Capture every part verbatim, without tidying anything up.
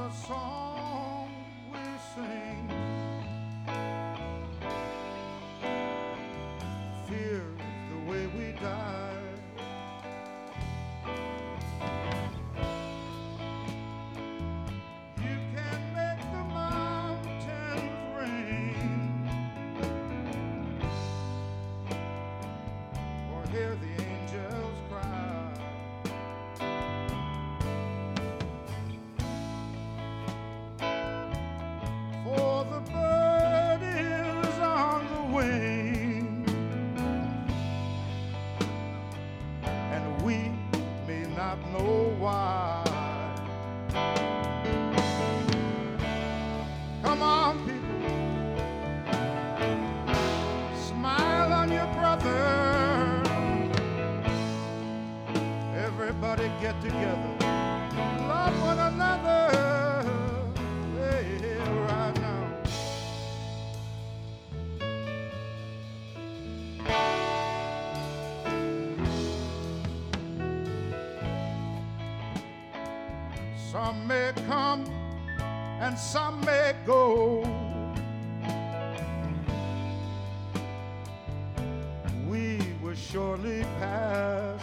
a song we sing. Fear is the way we die. You can make the mountains rain, or hear the angels cry. For the bird is on the wing, and we may not know why. Come on, people, smile on your brother. Everybody get together, love one another. Hey, right now. Some may come and some may go. We will surely pass.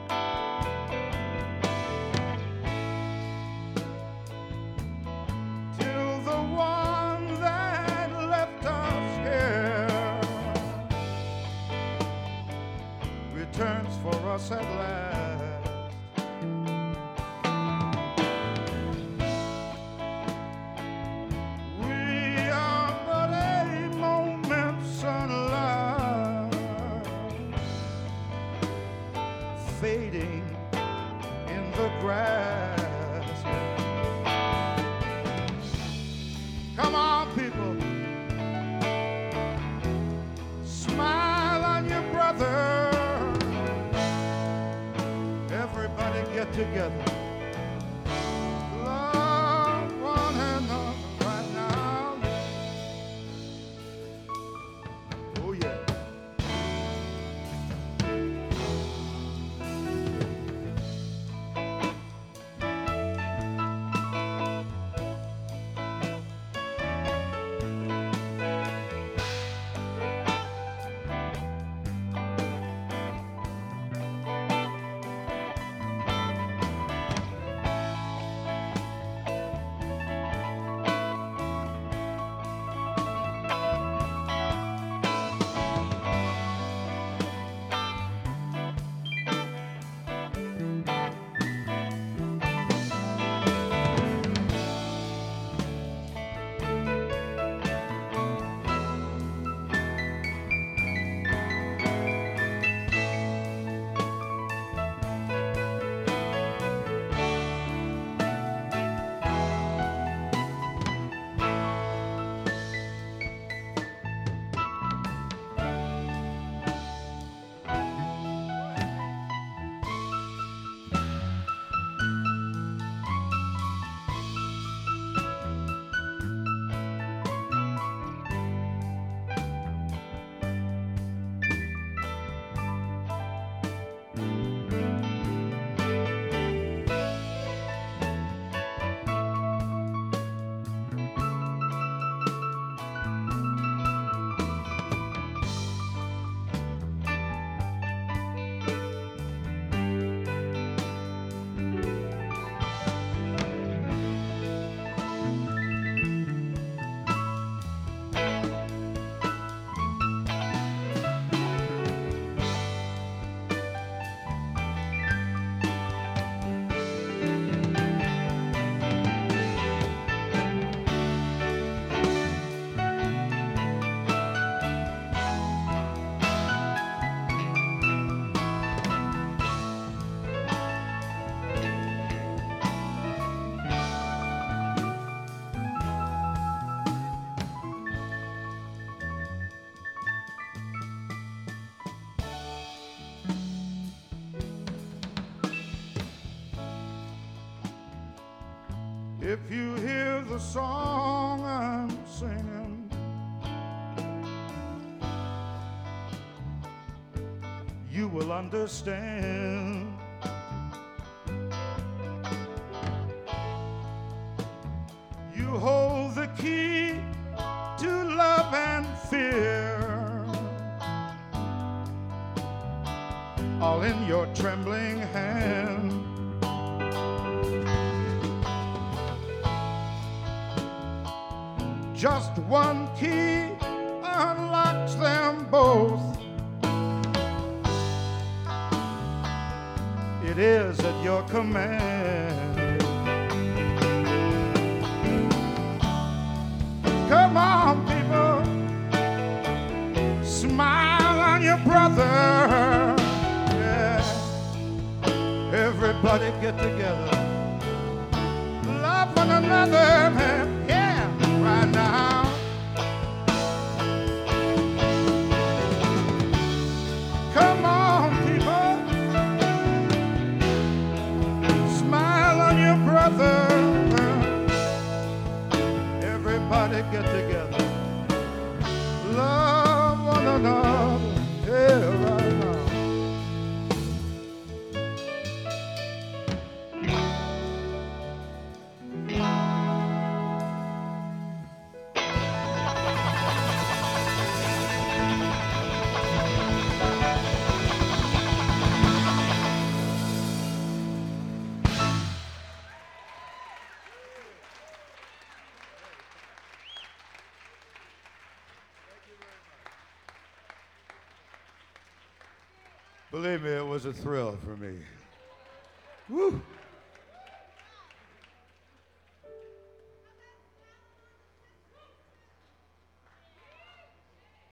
Till the one that left us here returns for us at last. Fading in the grass. Come on, people, smile on your brother. Everybody get together, love one another right now. Oh yeah. If you hear the song I'm singing, you will understand. all in your trembling hand. Just one key unlocks them both. It is at your command. Come on, people, smile on your brother. Yeah. Everybody get together, love one another, man. Yeah, right now. Come on, people, smile on your brother. Everybody get together, love one another. Yeah, right now. Believe me, it was a thrill for me. Woo!